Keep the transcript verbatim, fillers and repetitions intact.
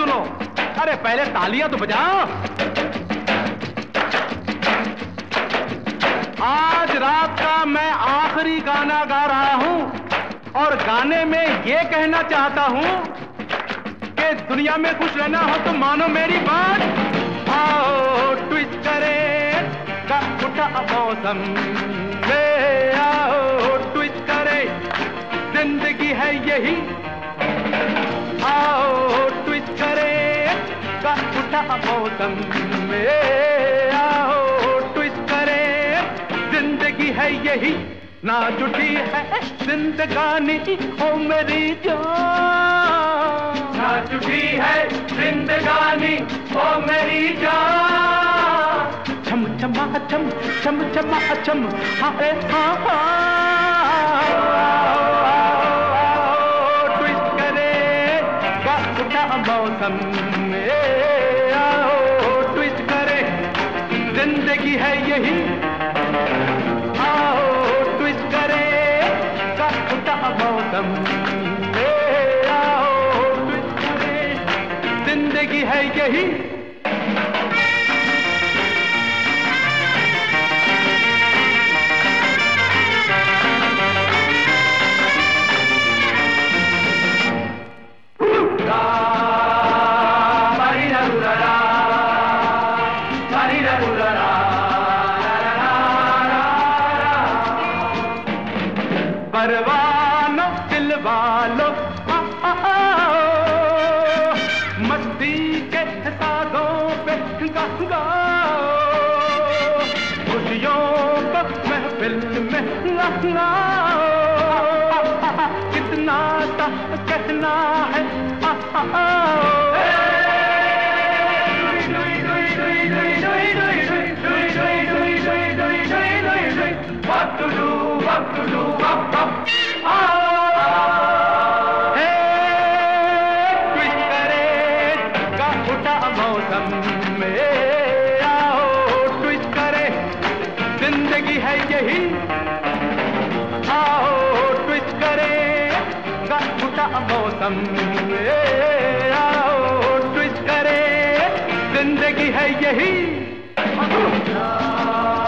सुनो। अरे पहले तालियां तो बजाओ। आज रात का मैं आखिरी गाना गा रहा हूं और गाने में ये कहना चाहता हूं कि दुनिया में खुश रहना हो तो मानो मेरी बात। आओ ट्विस्ट करे का उठा मौसम में, आओ ट्विस्ट करे जिंदगी है यही। आओ ट्विस्ट करे का उठा मौसम में, आओ ट्विस्ट करे जिंदगी है यही। ना जुटी है जिंदगानी ओ मेरी जान, ना जुटी है जिंदगानी ओ मेरी जान। छम छमा छम छम छमा छम हाय हाँ ट्विस्ट करे का उठा मौसम में, आओ ट्विस्ट करे जिंदगी है यही। मौसम में आओ ट्विस्ट करे जिंदगी है यही। परवानो दिल वालो मस्ती के साधों पे गाओ, खुशियों को महफिल में लगाओ। कितना सा कहना है what to do, what to do, up, up. मौसम में आओ ट्विस्ट करे जिंदगी है यही। आओ ट्विस्ट करे उठा मौसम में, आओ ट्विस्ट करे जिंदगी है यही।